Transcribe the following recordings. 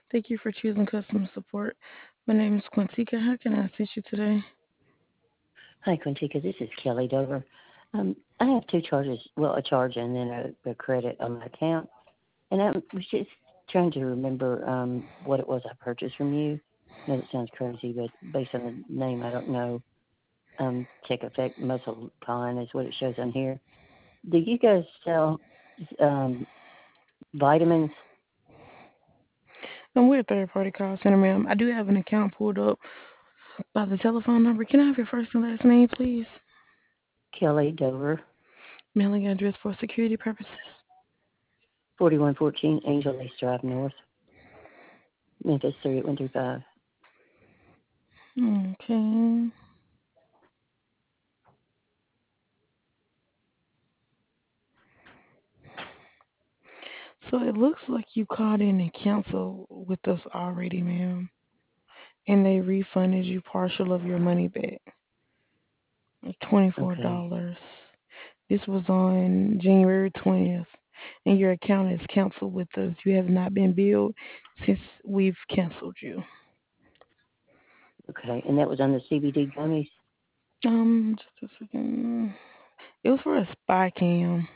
Thank you for choosing customer support. My name is Quintica. How can I assist you today? Hi, Quintica. This is Kelly Dover. I have two charges, well, a charge and then a credit on my account. And I was just trying to remember what it was I purchased from you. I know that sounds crazy, but based on the name, I don't know. Tech Effect Muscle Con is what it shows on here. Do you guys sell um, vitamins? And we're a third party call center, ma'am. I do have an account pulled up by the telephone number. Can I have your first and last name, please? Kelly Dover, Mailing address for security purposes. 4114 Angel Lace Drive North, Memphis 38135. Okay. So it looks like you called in and canceled with us already, ma'am. And they refunded you partial of your money back. Okay. $24. This was on January 20th. And your account is canceled with us. You have not been billed since we've canceled you. Okay. And that was on the CBD gummies? Just a second. It was for a spy cam.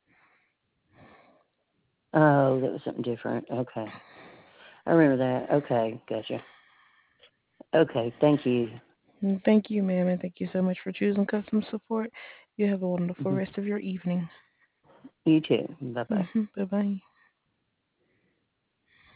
Oh, that was something different. Okay. I remember that. Okay. Gotcha. Okay. Thank you. Thank you, ma'am, and thank you so much for choosing customer support. You have a wonderful Hmm. rest of your evening. You too. Bye bye. Bye bye.